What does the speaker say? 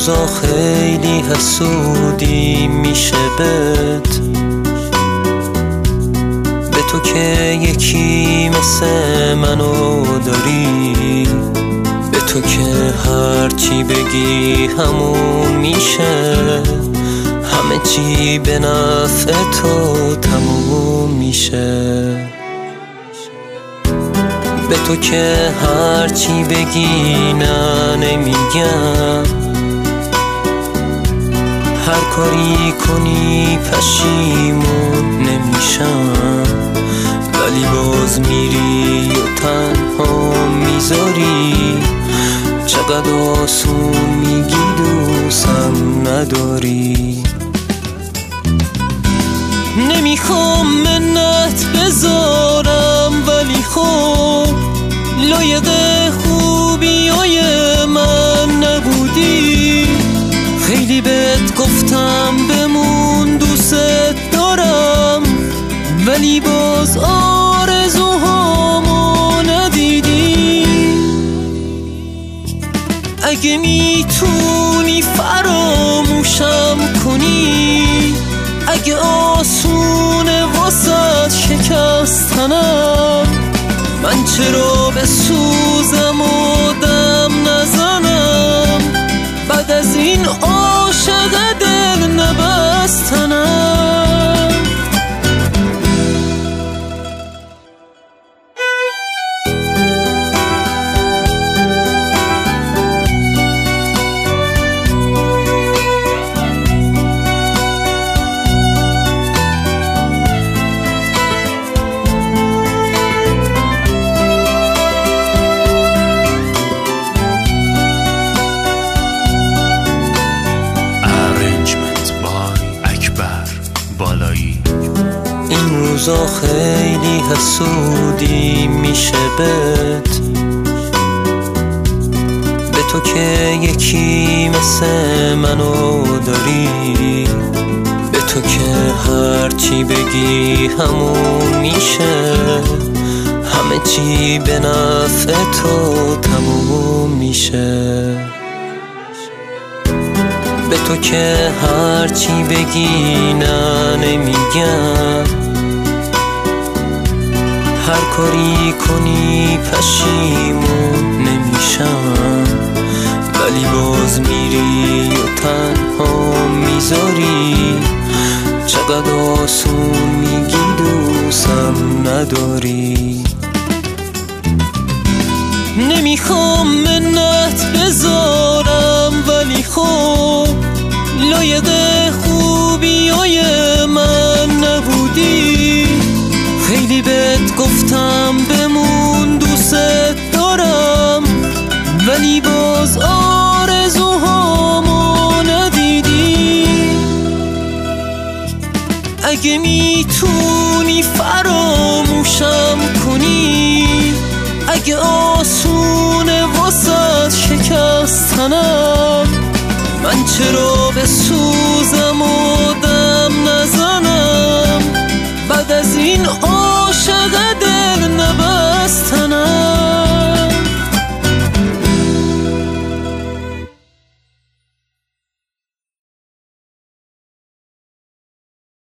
روزا خیلی حسودی میشه بهت، به تو که یکی مثل منو داری، به تو که هرچی بگی همون میشه، همه چی به نفع تو تموم میشه. به تو که هرچی بگی نه نمیگم، هر کاری کنی پشیمون نمیشم، ولی باز میری و تنها میذاری، چقدر آسون میگی دوستم نداری. نمیخوام منت بذارم ولی خب لایق خوبیای من نبودی، خیلی بهت گفتم بمون دوست دارم، ولی باز آرزوهامو ندیدی. اگه میتونی فراموشم کنی، اگه آسونه واسه شکستنم، من چرا بسوزم و دم نزنم، بعد از این عاشق دل نبستنم. این روزا خیلی حسودی میشه بهت، به تو که یکی مثل منو داری، به تو که هرچی بگی همون میشه، همه چی به نفع تو تموم میشه. به تو که هرچی بگی نه نمیگم، هر کاری کنی پشیمون نمیشم، ولی باز میری و تنها میذاری، چقدر آسون میگی دوستم نداری. نمیخوام منت بذارم ولی خب لایق خوبیای من نبودی، خیلی بهت گفتم بمون دوست دارم، ولی باز آرزوهامو ندیدی. اگه میتونی فراموشم کنی، اگه آسونه واسه شکستنم، من چرا بسوزم و